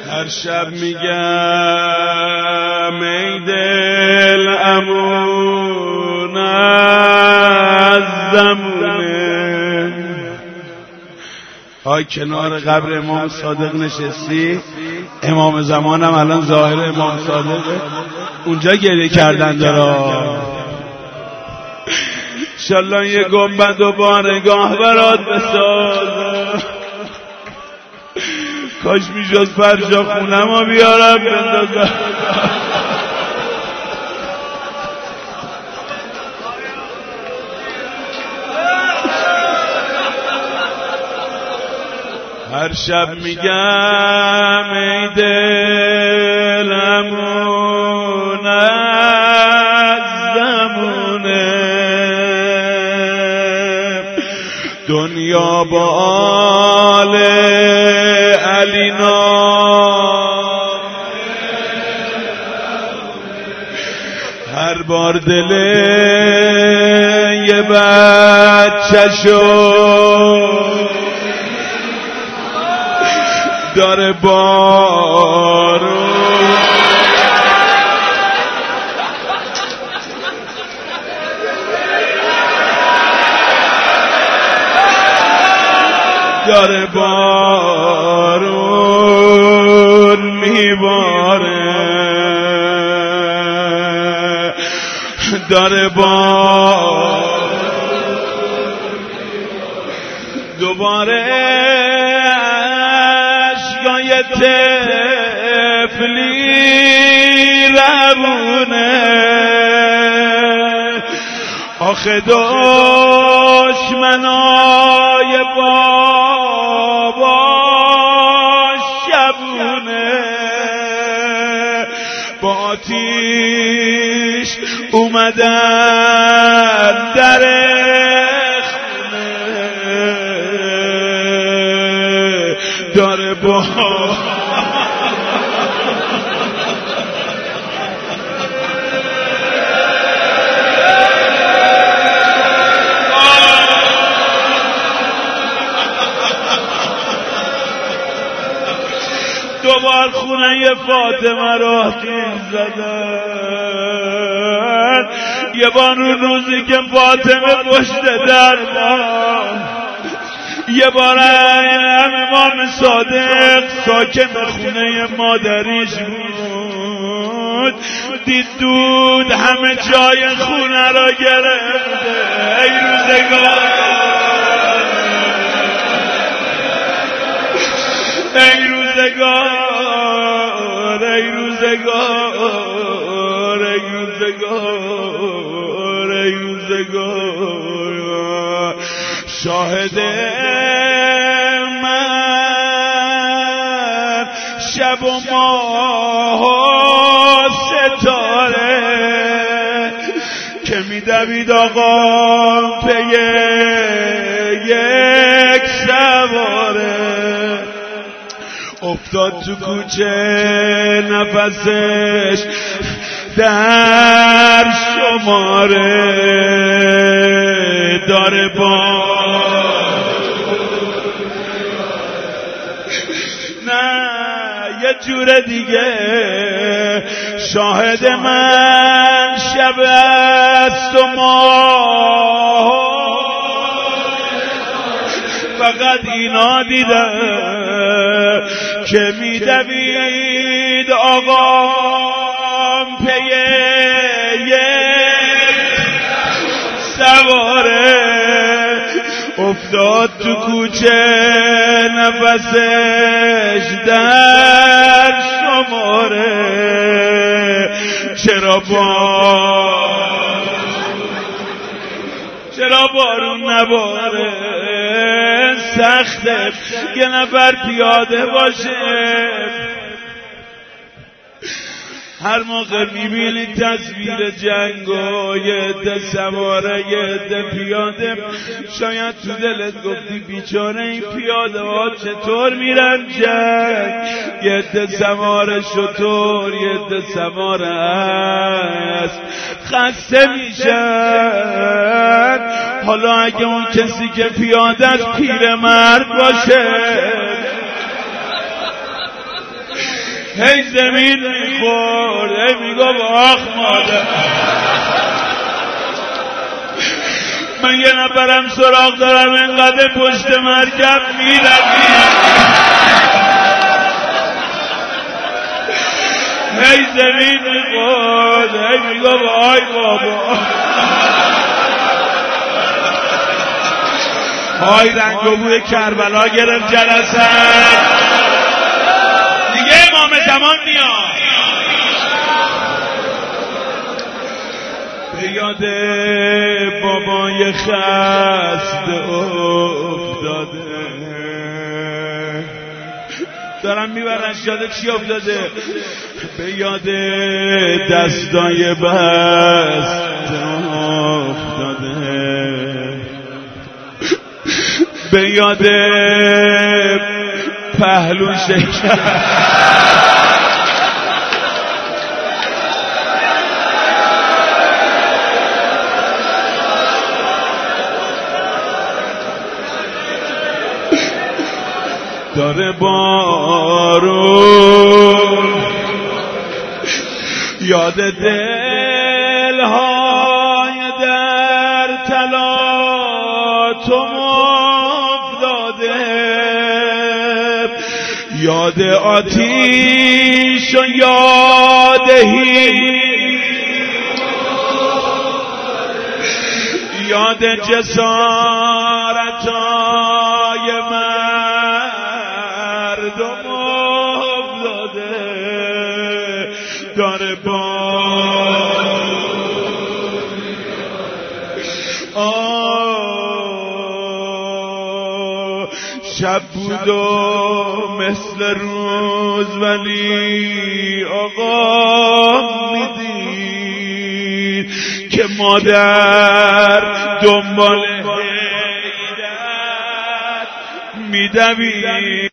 هر شب میگم ای دل امون از زمونه. های کنار قبر امام صادق نشستی، امام زمانم الان ظاهر امام صادقه، اونجا گریه کردن دارا. انشالله یه گنبد و بارگاه برات بسازم، کاش میشد فرشا خونمو بیارم بندازم. هر شب میگم ای دلمون از زمونه، دنیا با آل علینا هر بار دل یه بچه شد داره بارون، داره بارون میباره، داره بارون دوباره اشکای طفلی روونه. آخه دشمنای بابا شبونه، با آتیش اومدن در خونه، داره با دوبار خونه فاطمه رو آتیش زدن. یه بار اون روزی که فاطمه پشت در بود، یه بار امام صادق ساکن خونه مادریش بود، دید دود همه جای خونه را گرفته. ای روزگار، ای روزگار، ای روزگار، ای روزگار، ای روزگار. شاهد من شب و ماه و ستاره که میدوید آقا پی یک سواره، افتاد تو کوچه نفسش در شماره، داره با نه یه جور دیگه. شاهد من شب است و ماه، فقط اینا دیدم که میدوید آقا پی یک سواره، افتاد تو کوچه نفسش در شماره. چرا بارون نباره؟ سخته یه نفر پیاده باشه. هر موقع میبینی تصویر جنگ و یه عده سواره یه عده پیاده، شاید تو دلت گفتی بیچاره این پیاده ها چطور میرن جنگ، یه عده سواره شطور، یه عده سواره اسب، خسته میشن. حالا اگه اون کسی که پیاده است پیرمرد باشه، هی زمین میخورد، هی میگفت آخ مادر. من یه نفرم سراغ دارم اینقدر پشت مرکب میرویم، هی زمین میخورد، هی میگفت آی بابا. های رنگ و بوی کربلا گرفت جلسه دیگه، امام زمان میاد. به یاد بابای خسته افتاده، دارم میبرن یاد چی افتاده؟ به یاد دستای بسته افتاده، به یاد پهلو شکر، داره بارون یاد دلهای در تلاطم افتاده، یاد آتیش و یاد یاد جسارتای مردم افتاده، داره شب بود و مثل روز ولی آقا میدید که مادر دنبال حیدر میدوید.